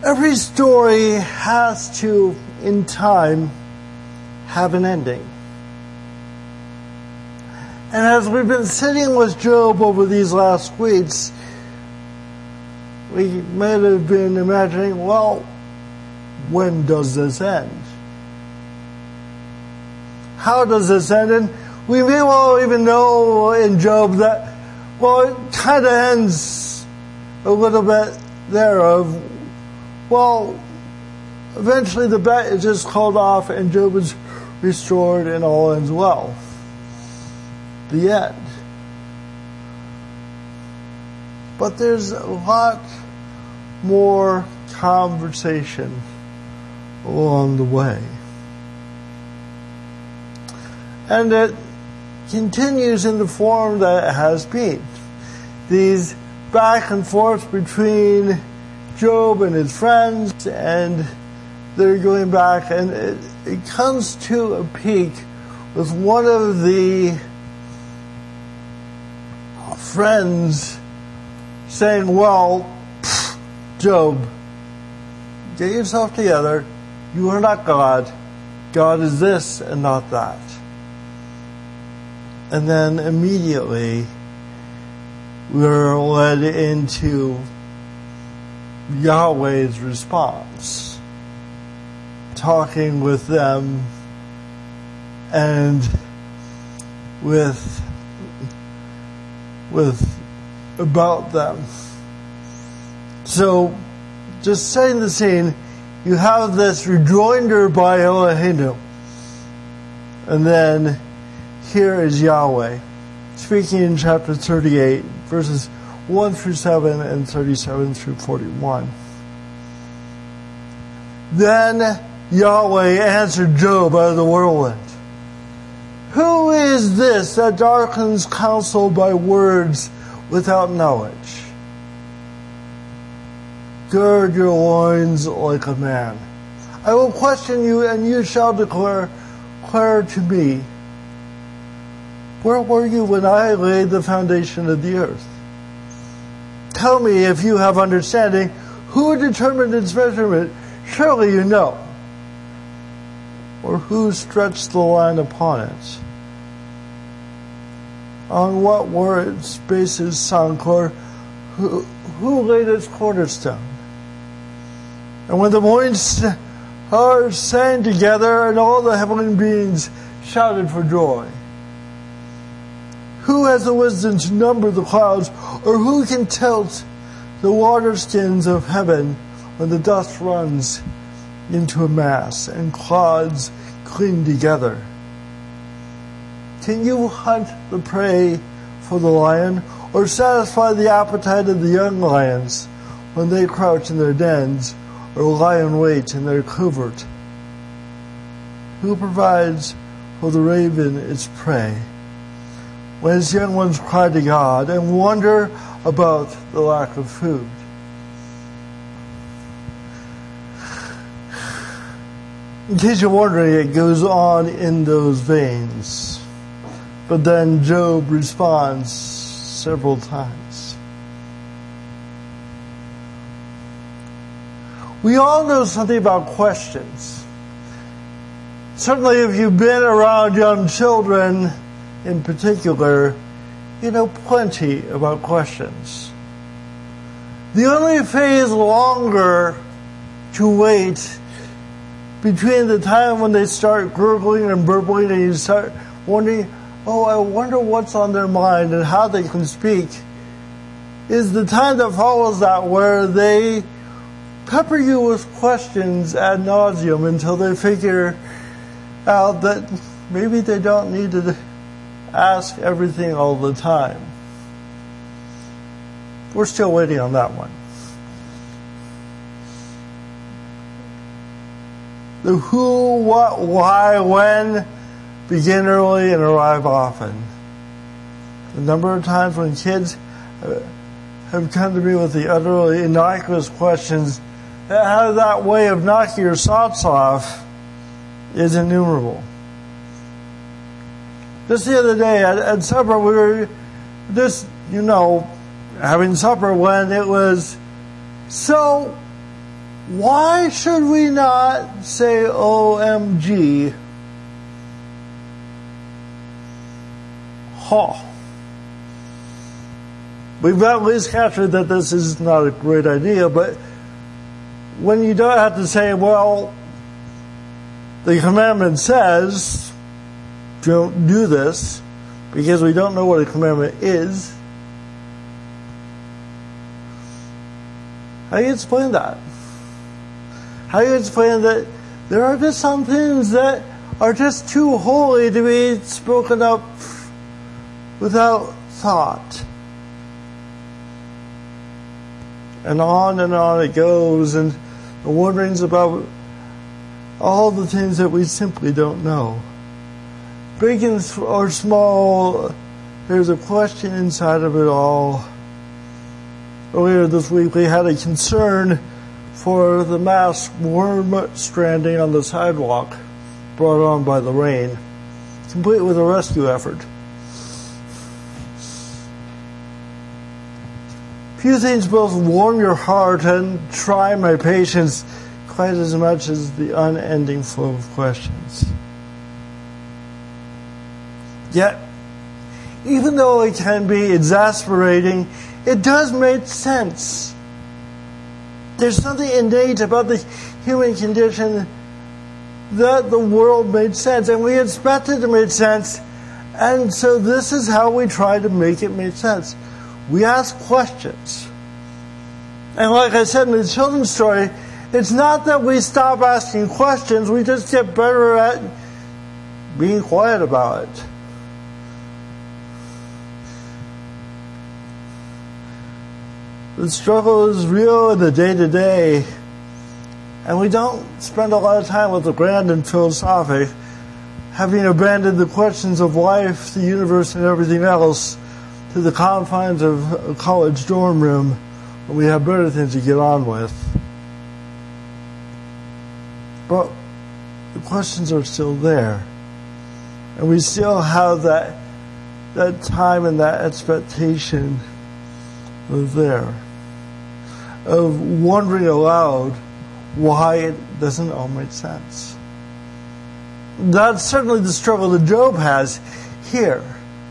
Every story has to, in time, have an ending. And as we've been sitting with Job over these last weeks, we might have been imagining, well, when does this end? How does this end? And we may well even know in Job that, well, it kind of ends a little bit there of, well, eventually the bet is just called off and Job is restored and all ends well. The end. But there's a lot more conversation along the way. And it continues in the form that it has been. These back and forth between Job and his friends, and they're going back, and it comes to a peak with one of the friends saying, well, Job, get yourself together. You are not God. God is this and not that. And then immediately we're led into Yahweh's response, talking with them and with about them. So, just setting the scene, you have this rejoinder by Eloheinu, and then here is Yahweh speaking in chapter 38, verses 1 through 7 and 37 through 41. Then Yahweh answered Job out of the whirlwind, "Who is this that darkens counsel by words without knowledge? Gird your loins like a man. I will question you, and you shall declare to me, where were you when I laid the foundation of the earth? Tell me if you have understanding. Who determined its measurement? Surely you know. Or who stretched the line upon it? On what were its bases sunk? Or who laid its cornerstone? And when the morning stars sang together and all the heavenly beings shouted for joy, who has the wisdom to number the clouds, or who can tilt the water skins of heaven when the dust runs into a mass and clouds cling together? Can you hunt the prey for the lion, or satisfy the appetite of the young lions when they crouch in their dens, or lie in wait in their covert? Who provides for the raven its prey, when its young ones cry to God and wonder about the lack of food? In case you're wondering, it goes on in those veins. But then Job responds several times. We all know something about questions. Certainly if you've been around young children in particular, you know plenty about questions. The only phase longer to wait between the time when they start gurgling and burbling and you start wondering, oh, I wonder what's on their mind and how they can speak, is the time that follows that, where they pepper you with questions ad nauseum until they figure out that maybe they don't need to ask everything all the time. We're still waiting on that one. The who, what, why, when begin early and arrive often. The number of times when kids have come to me with the utterly innocuous questions that have that way of knocking your socks off is innumerable. Just the other day at supper, we were just, having supper when it was, so why should we not say OMG? We've at least captured that this is not a great idea, but when you don't have to say, well, the commandment says, don't do this, because we don't know what a commandment is, how do you explain that? How do you explain that there are just some things that are just too holy to be spoken up without thought? And on it goes, and the wonderings about all the things that we simply don't know. Big or small, there's a question inside of it all. Earlier this week, we had a concern for the mass worm stranding on the sidewalk brought on by the rain, complete with a rescue effort. Few things both warm your heart and try my patience quite as much as the unending flow of questions. Yet, even though it can be exasperating, it does make sense. There's something innate about the human condition that the world made sense, and we expect it to make sense, and so this is how we try to make it make sense. We ask questions. And like I said in the children's story, it's not that we stop asking questions, we just get better at being quiet about it. The struggle is real in the day-to-day, and we don't spend a lot of time with the grand and philosophic, having abandoned the questions of life, the universe, and everything else to the confines of a college dorm room when we have better things to get on with. But the questions are still there, and we still have that time and that expectation of there, of wondering aloud why it doesn't all make sense. That's certainly the struggle that Job has here,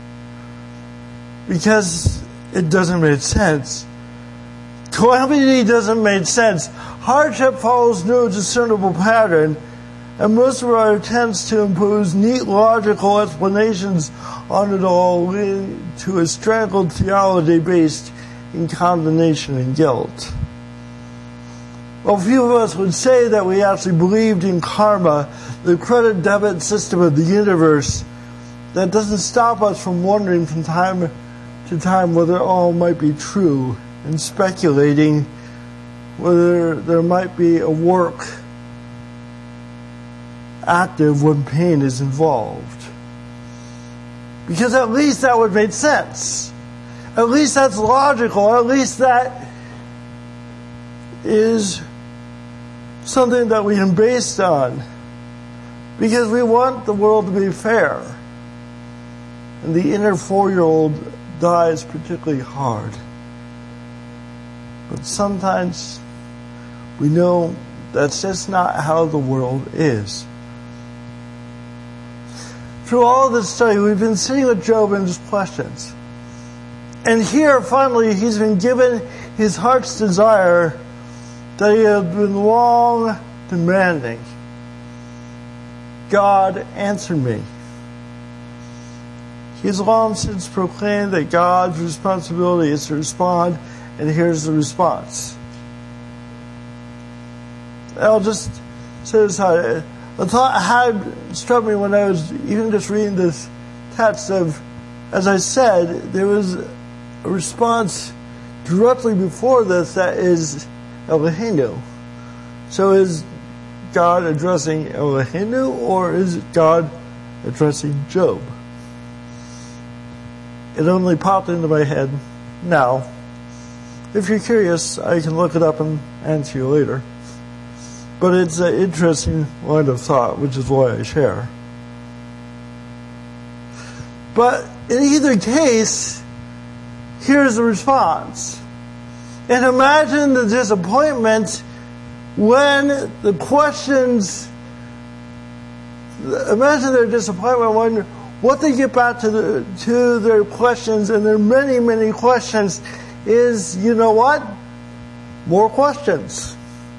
because it doesn't make sense. Calamity doesn't make sense. Hardship follows no discernible pattern, and most of our attempts to impose neat logical explanations on it all lead to a strangled theology based in condemnation and guilt. Well, few of us would say that we actually believed in karma, the credit-debit system of the universe that doesn't stop us from wondering from time to time whether all might be true and speculating whether there might be a work active when pain is involved. Because at least that would make sense. At least that's logical. At least that is something that we can base on. Because we want the world to be fair. And the inner 4-year-old dies particularly hard. But sometimes we know that's just not how the world is. Through all this study, we've been sitting with Job and his questions. And here, finally, he's been given his heart's desire that he had been long demanding. God, answer me. He's long since proclaimed that God's responsibility is to respond, and here's the response. I'll just set aside. The thought had struck me when I was even just reading this text of, as I said, there was a response directly before this that is Eloheinu. So is God addressing Eloheinu, or is God addressing Job? It only popped into my head now. If you're curious, I can look it up and answer you later. But it's an interesting line of thought, which is why I share. But in either case, here's the response. And imagine the disappointment when the questions, imagine their disappointment when what they get back to their questions, and their many, many questions, is, you know what? More questions.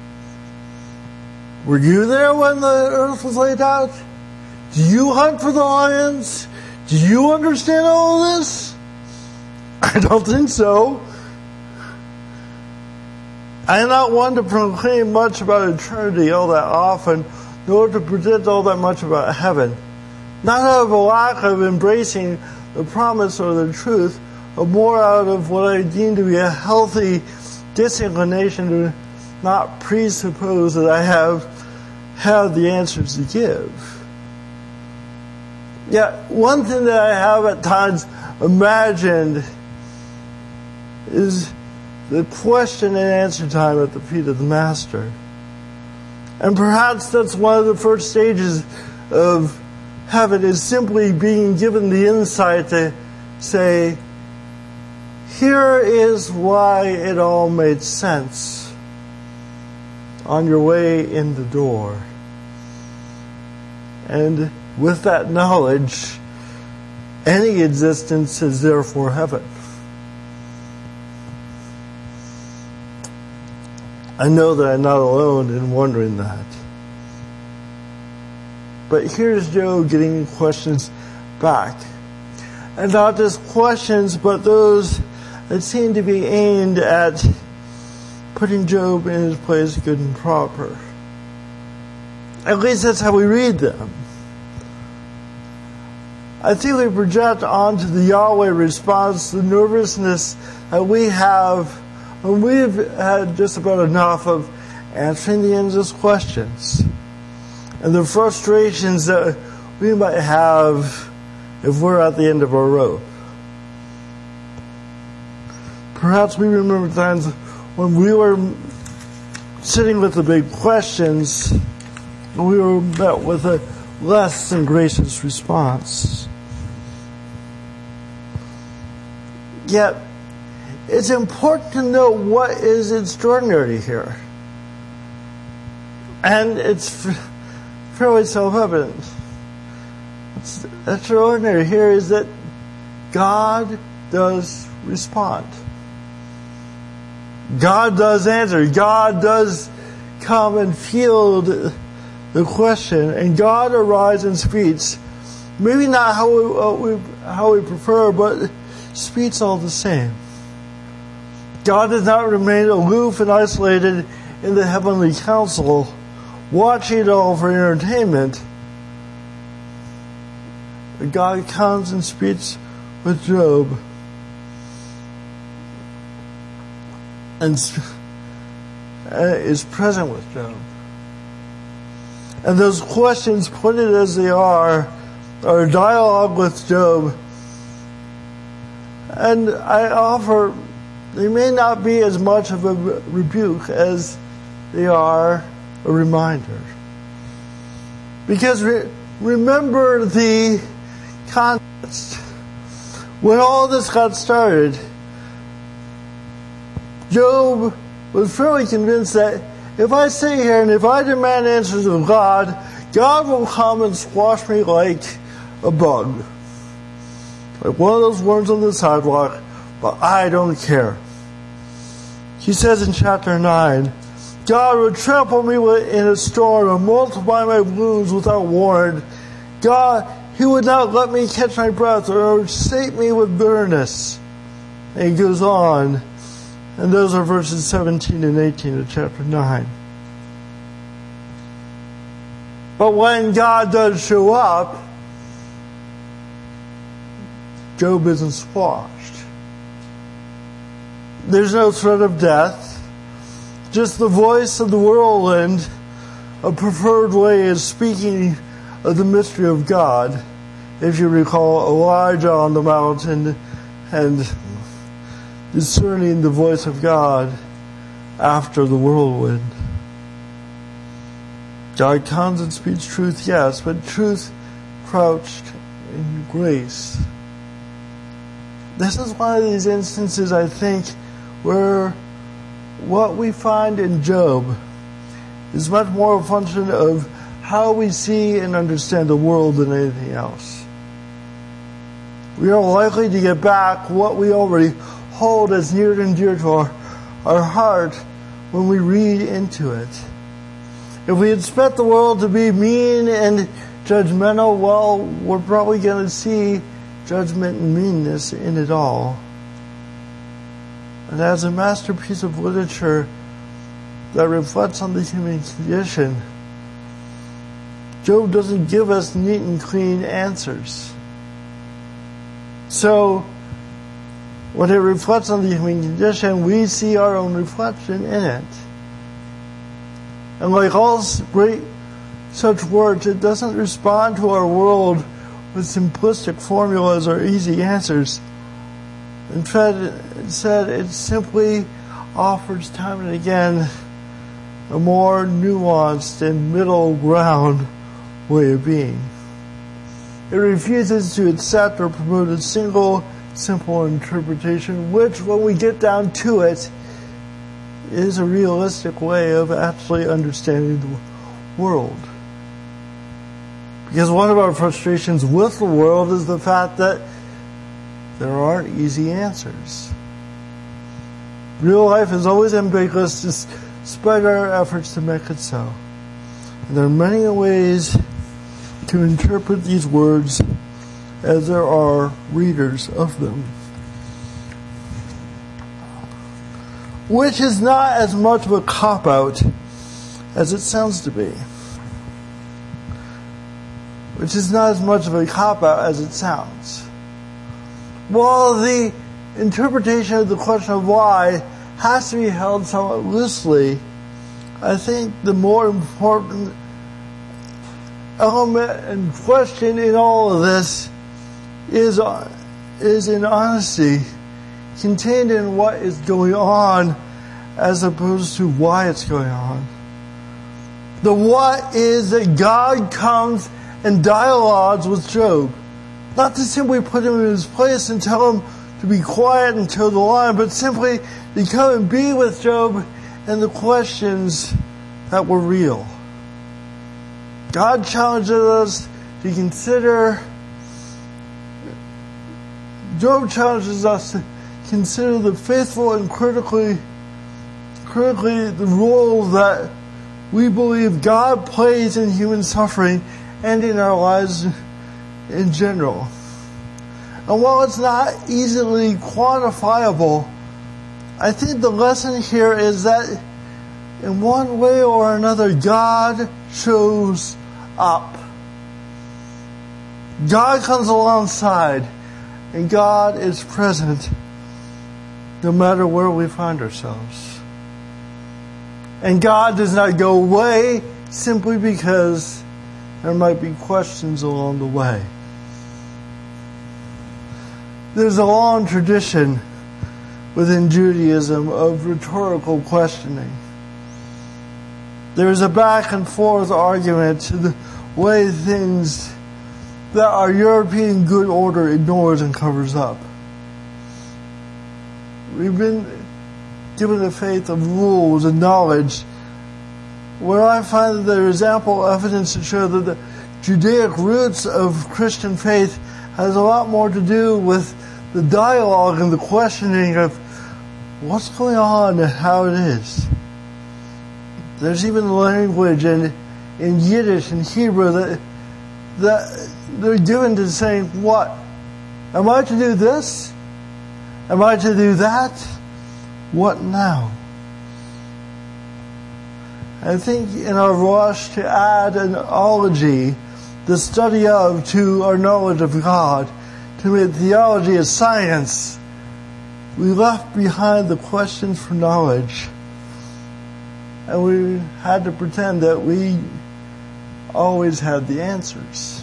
Were you there when the earth was laid out? Do you hunt for the lions? Do you understand all of this? I don't think so. I am not one to proclaim much about eternity all that often, nor to predict all that much about heaven. Not out of a lack of embracing the promise or the truth, but more out of what I deem to be a healthy disinclination to not presuppose that I have the answers to give. Yet, one thing that I have at times imagined is the question and answer time at the feet of the Master. And perhaps that's one of the first stages of heaven, is simply being given the insight to say, here is why it all made sense on your way in the door. And with that knowledge, any existence is therefore heaven. I know that I'm not alone in wondering that. But here's Job getting questions back. And not just questions, but those that seem to be aimed at putting Job in his place good and proper. At least that's how we read them. I think we project onto the Yahweh response the nervousness that we have when we've had just about enough of answering the endless questions, and the frustrations that we might have if we're at the end of our rope. Perhaps we remember times when we were sitting with the big questions and we were met with a less than gracious response. Yet, it's important to know what is extraordinary here. And it's fairly self-evident. What's extraordinary here is that God does respond. God does answer. God does come and field the question. And God arrives and speaks. Maybe not how we prefer, but speaks all the same. God does not remain aloof and isolated in the heavenly council, watching it all for entertainment. But God comes and speaks with Job, and is present with Job. And those questions, pointed as they are a dialogue with Job. And I offer, they may not be as much of a rebuke as they are a reminder. Because remember the context. When all this got started, Job was fairly convinced that if I stay here and if I demand answers of God, God will come and squash me like a bug. Like one of those worms on the sidewalk, but I don't care. He says in chapter 9, God would trample me in a storm and multiply my wounds without warrant. God, He would not let me catch my breath or sate me with bitterness. And he goes on, and those are verses 17 and 18 of chapter 9. But when God does show up, Job isn't squashed. There's no threat of death, just the voice of the whirlwind, a preferred way of speaking of the mystery of God. If you recall Elijah on the mountain and discerning the voice of God after the whirlwind. God comes and speaks truth, yes, but truth crouched in grace. This is one of these instances, I think, where what we find in Job is much more a function of how we see and understand the world than anything else. We are likely to get back what we already hold as near and dear to our heart when we read into it. If we expect the world to be mean and judgmental, well, we're probably going to see judgment and meanness in it all. And as a masterpiece of literature that reflects on the human condition, Job doesn't give us neat and clean answers. So, when it reflects on the human condition, we see our own reflection in it. And like all great such works, it doesn't respond to our world with simplistic formulas or easy answers. Instead, it simply offers time and again a more nuanced and middle ground way of being. It refuses to accept or promote a single simple interpretation, which, when we get down to it, is a realistic way of actually understanding the world. Because one of our frustrations with the world is the fact that there aren't easy answers. Real life is always ambiguous despite our efforts to make it so. And there are many ways to interpret these words as there are readers of them. Which is not as much of a cop-out as it sounds to be. Which is not as much of a cop-out as it sounds. While the interpretation of the question of why has to be held somewhat loosely, I think the more important element and question in all of this is in honesty contained in what is going on as opposed to why it's going on. The what is that God comes and dialogues with Job. Not to simply put him in his place and tell him to be quiet and toe the line, but simply to come and be with Job and the questions that were real. God challenges us to consider, Job challenges us to consider the faithful and critically the role that we believe God plays in human suffering and in our lives in general. And while it's not easily quantifiable, I think the lesson here is that in one way or another, God shows up. God comes alongside, and God is present no matter where we find ourselves. And God does not go away simply because there might be questions along the way. There's a long tradition within Judaism of rhetorical questioning. There's a back and forth argument to the way things that our European good order ignores and covers up. We've been given a faith of rules and knowledge, where I find that there is ample evidence to show that the Judaic roots of Christian faith has a lot more to do with the dialogue and the questioning of what's going on and how it is. There's even language in Yiddish and Hebrew that they're given to saying, what? Am I to do this? Am I to do that? What now? I think in our rush to add an ology, the study of, to our knowledge of God, to make theology a science, we left behind the questions for knowledge. And we had to pretend that we always had the answers.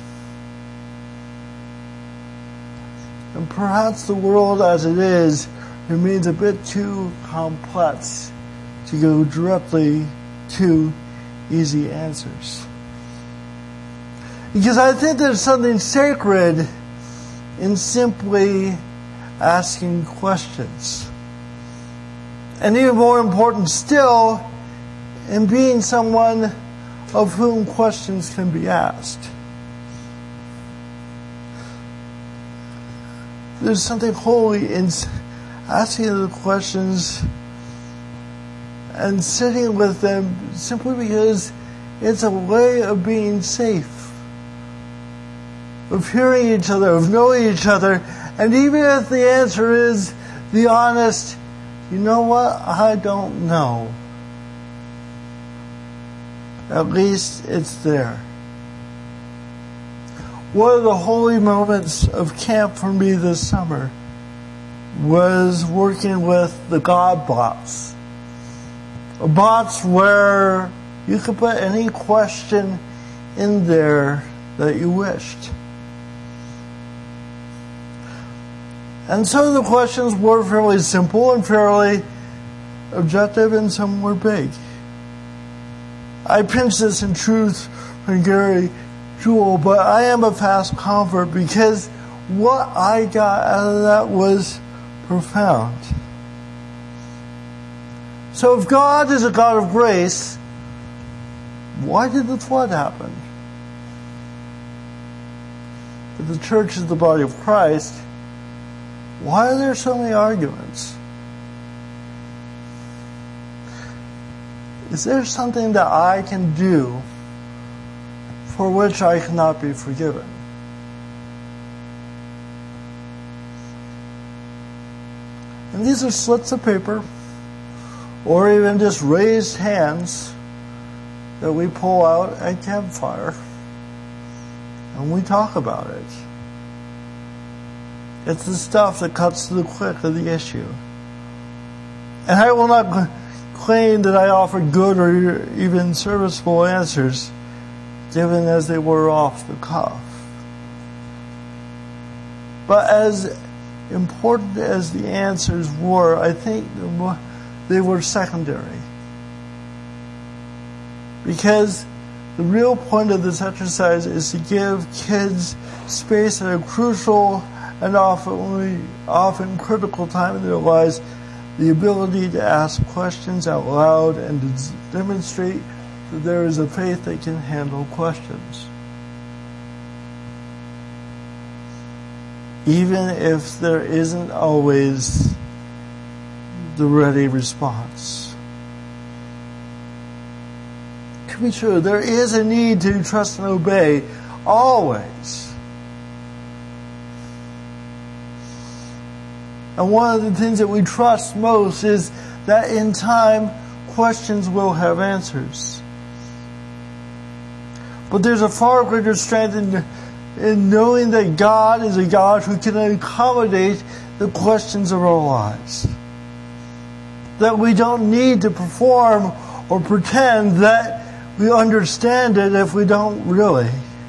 And perhaps the world as it is remains a bit too complex to go directly to easy answers. Because I think there's something sacred in simply asking questions. And even more important still, and being someone of whom questions can be asked. There's something holy in asking the questions and sitting with them simply because it's a way of being safe, of hearing each other, of knowing each other. And even if the answer is the honest, you know what, I don't know, at least it's there. One of the holy moments of camp for me this summer was working with the God Box. A box where you could put any question in there that you wished. And so the questions were fairly simple and fairly objective, and some were big. I pinched this in truth from Gary Jewell, but I am a fast convert because what I got out of that was profound. So if God is a God of grace, why did the flood happen? If the church is the body of Christ, why are there so many arguments? Is there something that I can do for which I cannot be forgiven? And these are slips of paper, or even just raised hands that we pull out at campfire, and we talk about it. It's the stuff that cuts to the quick of the issue. And I will not claim that I offer good or even serviceable answers, given as they were off the cuff. But as important as the answers were, I think they were secondary. Because the real point of this exercise is to give kids space at a crucial and often critical time in their lives, the ability to ask questions out loud and to demonstrate that there is a faith that can handle questions. Even if there isn't always the ready response. To be true, there is a need to trust and obey always. And one of the things that we trust most is that in time, questions will have answers. But there's a far greater strength in knowing that God is a God who can accommodate the questions of our lives. That we don't need to perform or pretend that we understand it if we don't really.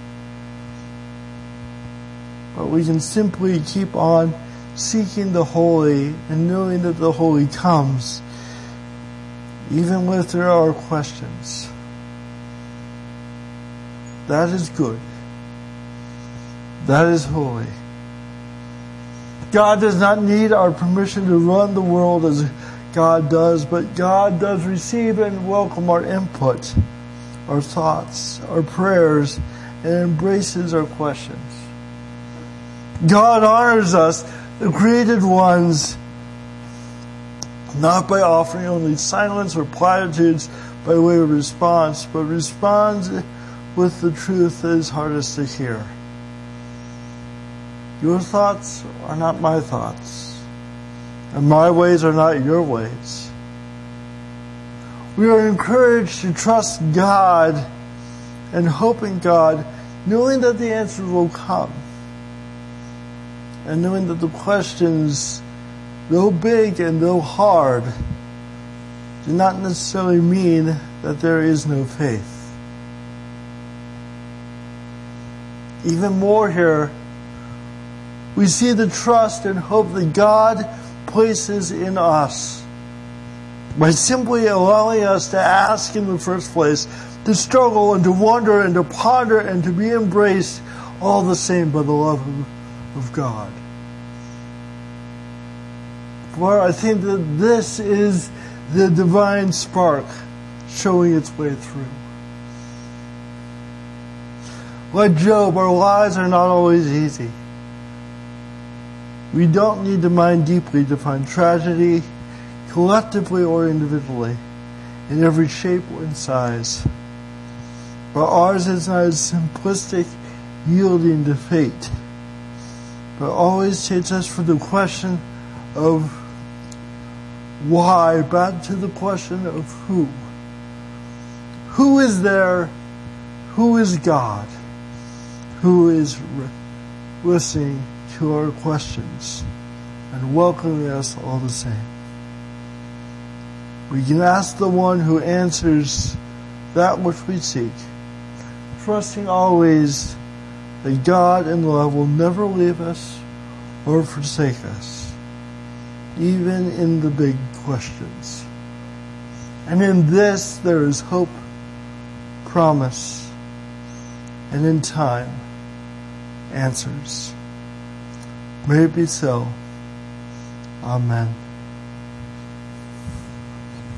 But we can simply keep on seeking the holy and knowing that the holy comes, even if there are questions. That is good. That is holy. God does not need our permission to run the world as God does, but God does receive and welcome our input, our thoughts, our prayers, and embraces our questions. God honors us, the created ones, not by offering only silence or platitudes by way of response, but responds with the truth that is hardest to hear. Your thoughts are not my thoughts, and my ways are not your ways. We are encouraged to trust God and hope in God, knowing that the answers will come. And knowing that the questions, though big and though hard, do not necessarily mean that there is no faith. Even more here, we see the trust and hope that God places in us by simply allowing us to ask in the first place, to struggle and to wonder and to ponder and to be embraced all the same by the love of God. For I think that this is the divine spark showing its way through. Like Job, our lives are not always easy. We don't need to mind deeply to find tragedy, collectively or individually, in every shape and size. But ours is not a simplistic yielding to fate, but always takes us from the question of why back to the question of who. Who is there? Who is God? Who is listening to our questions and welcoming us all the same? We can ask the one who answers that which we seek, trusting always that God and love will never leave us or forsake us, even in the big questions. And in this there is hope, promise, and in time, answers. May it be so. Amen.